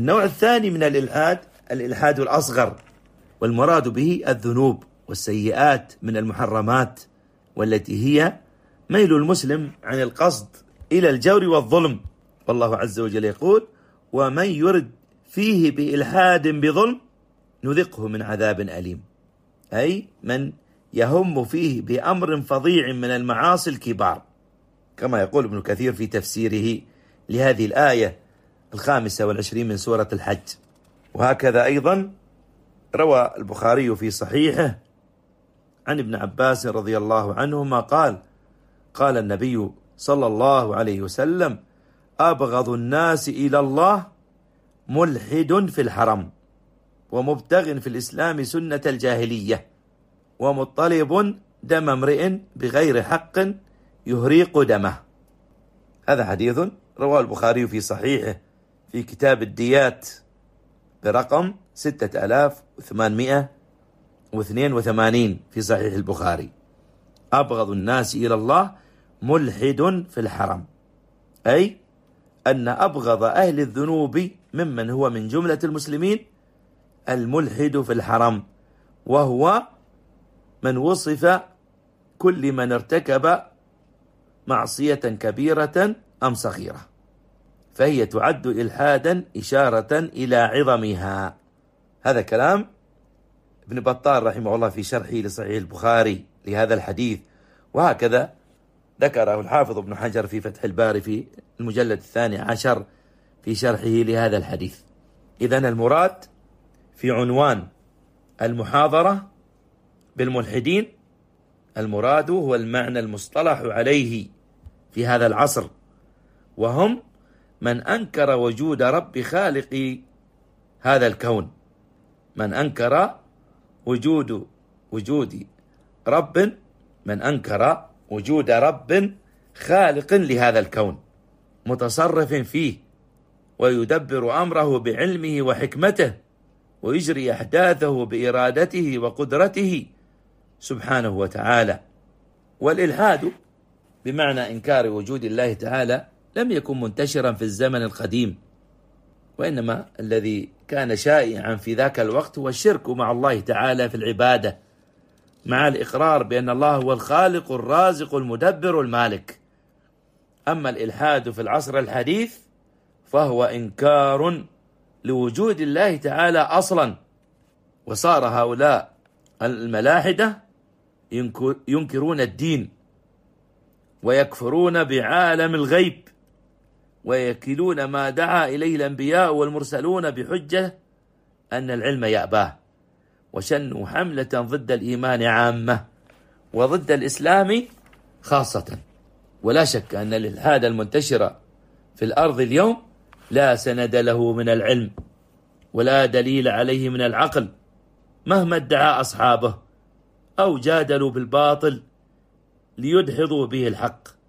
النوع الثاني من الإلحاد الأصغر، والمراد به الذنوب والسيئات من المحرمات، والتي هي ميل المسلم عن القصد إلى الجور والظلم. والله عز وجل يقول: ومن يرد فيه بإلحاد بظلم نذقه من عذاب أليم، أي من يهم فيه بأمر فظيع من المعاصي الكبار، كما يقول ابن كثير في تفسيره لهذه الآية 25 من سورة الحج. وهكذا أيضا روى البخاري في صحيحه عن ابن عباس رضي الله عنهما قال النبي صلى الله عليه وسلم: أبغض الناس إلى الله ملحد في الحرم، ومبتغ في الإسلام سنة الجاهلية، ومطلب دم امرئ بغير حق يهريق دمه. هذا حديث رواه البخاري في صحيحه في كتاب الديات برقم 6882 في صحيح البخاري. أبغض الناس إلى الله ملحد في الحرم، أي أن أبغض أهل الذنوب ممن هو من جملة المسلمين الملحد في الحرم، وهو من وصف كل من ارتكب معصية كبيرة أم صغيرة، فهي تعد إلحادا إشارة إلى عظمها. هذا كلام ابن بطال رحمه الله في شرحه لصحيح البخاري لهذا الحديث، وهكذا ذكره الحافظ ابن حجر في فتح الباري في المجلد 12 في شرحه لهذا الحديث. إذن المراد في عنوان المحاضرة بالملحدين، المراد هو المعنى المصطلح عليه في هذا العصر، وهم من أنكر وجود رب خالق هذا الكون، من أنكر وجود رب خالق لهذا الكون متصرف فيه ويدبر أمره بعلمه وحكمته ويجري أحداثه بإرادته وقدرته سبحانه وتعالى. والإلحاد بمعنى إنكار وجود الله تعالى لم يكن منتشرا في الزمن القديم، وإنما الذي كان شائعا في ذاك الوقت هو الشرك مع الله تعالى في العبادة، مع الإقرار بأن الله هو الخالق الرازق المدبر المالك. أما الإلحاد في العصر الحديث فهو إنكار لوجود الله تعالى أصلا، وصار هؤلاء الملاحدة ينكرون الدين ويكفرون بعالم الغيب، ويكلون ما دعا إليه الأنبياء والمرسلون بحجة أن العلم يأباه، وشنوا حملة ضد الإيمان عامة وضد الإسلام خاصة. ولا شك أن الإلحاد المنتشر في الأرض اليوم لا سند له من العلم ولا دليل عليه من العقل، مهما ادعى أصحابه أو جادلوا بالباطل ليدحضوا به الحق.